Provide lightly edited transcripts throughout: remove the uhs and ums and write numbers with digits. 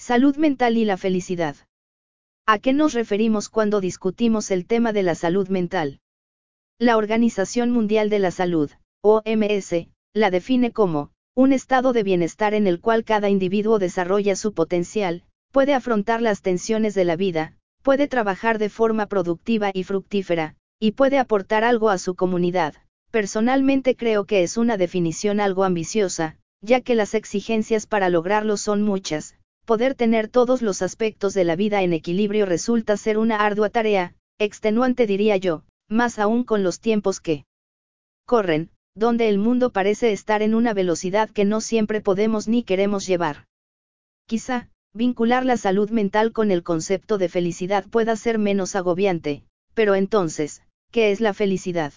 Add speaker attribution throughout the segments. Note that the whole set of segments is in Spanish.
Speaker 1: Salud mental y la felicidad. ¿A qué nos referimos cuando discutimos el tema de la salud mental? La Organización Mundial de la Salud, OMS, la define como un estado de bienestar en el cual cada individuo desarrolla su potencial, puede afrontar las tensiones de la vida, puede trabajar de forma productiva y fructífera, y puede aportar algo a su comunidad. Personalmente creo que es una definición algo ambiciosa, ya que las exigencias para lograrlo son muchas. Poder tener todos los aspectos de la vida en equilibrio resulta ser una ardua tarea, extenuante diría yo, más aún con los tiempos que corren, donde el mundo parece estar en una velocidad que no siempre podemos ni queremos llevar. Quizá, vincular la salud mental con el concepto de felicidad pueda ser menos agobiante, pero entonces, ¿qué es la felicidad?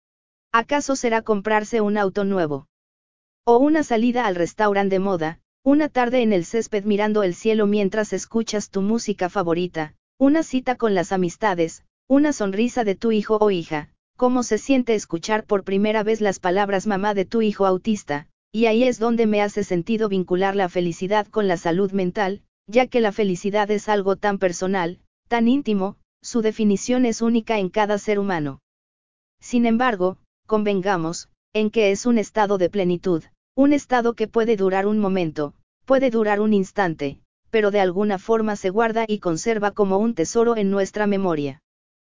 Speaker 1: ¿Acaso será comprarse un auto nuevo? ¿O una salida al restaurante de moda? Una tarde en el césped mirando el cielo mientras escuchas tu música favorita, una cita con las amistades, una sonrisa de tu hijo o hija, cómo se siente escuchar por primera vez las palabras mamá de tu hijo autista, y ahí es donde me hace sentido vincular la felicidad con la salud mental, ya que la felicidad es algo tan personal, tan íntimo, su definición es única en cada ser humano. Sin embargo, convengamos, en que es un estado de plenitud. Un estado que puede durar un momento, puede durar un instante, pero de alguna forma se guarda y conserva como un tesoro en nuestra memoria.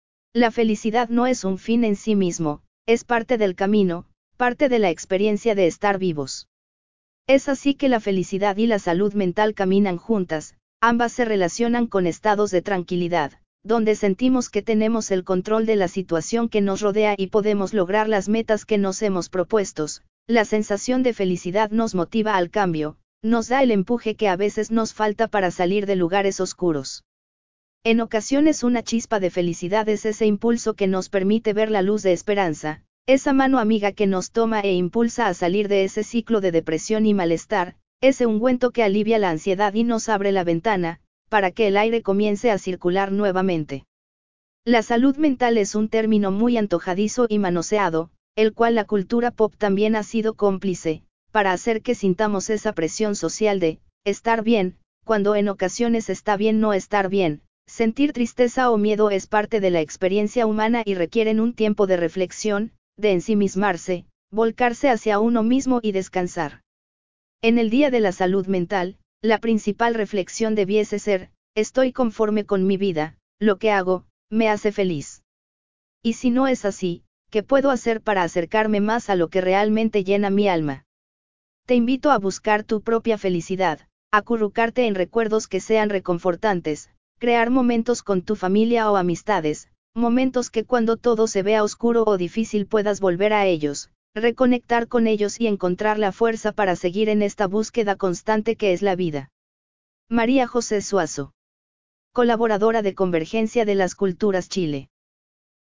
Speaker 1: La felicidad no es un fin en sí mismo, es parte del camino, parte de la experiencia de estar vivos. Es así que la felicidad y la salud mental caminan juntas, ambas se relacionan con estados de tranquilidad, donde sentimos que tenemos el control de la situación que nos rodea y podemos lograr las metas que nos hemos propuesto. La sensación de felicidad nos motiva al cambio, nos da el empuje que a veces nos falta para salir de lugares oscuros. En ocasiones una chispa de felicidad es ese impulso que nos permite ver la luz de esperanza, esa mano amiga que nos toma e impulsa a salir de ese ciclo de depresión y malestar, ese ungüento que alivia la ansiedad y nos abre la ventana, para que el aire comience a circular nuevamente. La salud mental es un término muy antojadizo y manoseado, el cual la cultura pop también ha sido cómplice, para hacer que sintamos esa presión social de estar bien, cuando en ocasiones está bien no estar bien. Sentir tristeza o miedo es parte de la experiencia humana y requieren un tiempo de reflexión, de ensimismarse, volcarse hacia uno mismo y descansar. En el Día de la Salud Mental, la principal reflexión debiese ser, estoy conforme con mi vida, lo que hago, me hace feliz. Y si no es así, ¿qué puedo hacer para acercarme más a lo que realmente llena mi alma? Te invito a buscar tu propia felicidad, acurrucarte en recuerdos que sean reconfortantes, crear momentos con tu familia o amistades, momentos que cuando todo se vea oscuro o difícil puedas volver a ellos, reconectar con ellos y encontrar la fuerza para seguir en esta búsqueda constante que es la vida. María José Suazo. Colaboradora de Convergencia de las Culturas Chile.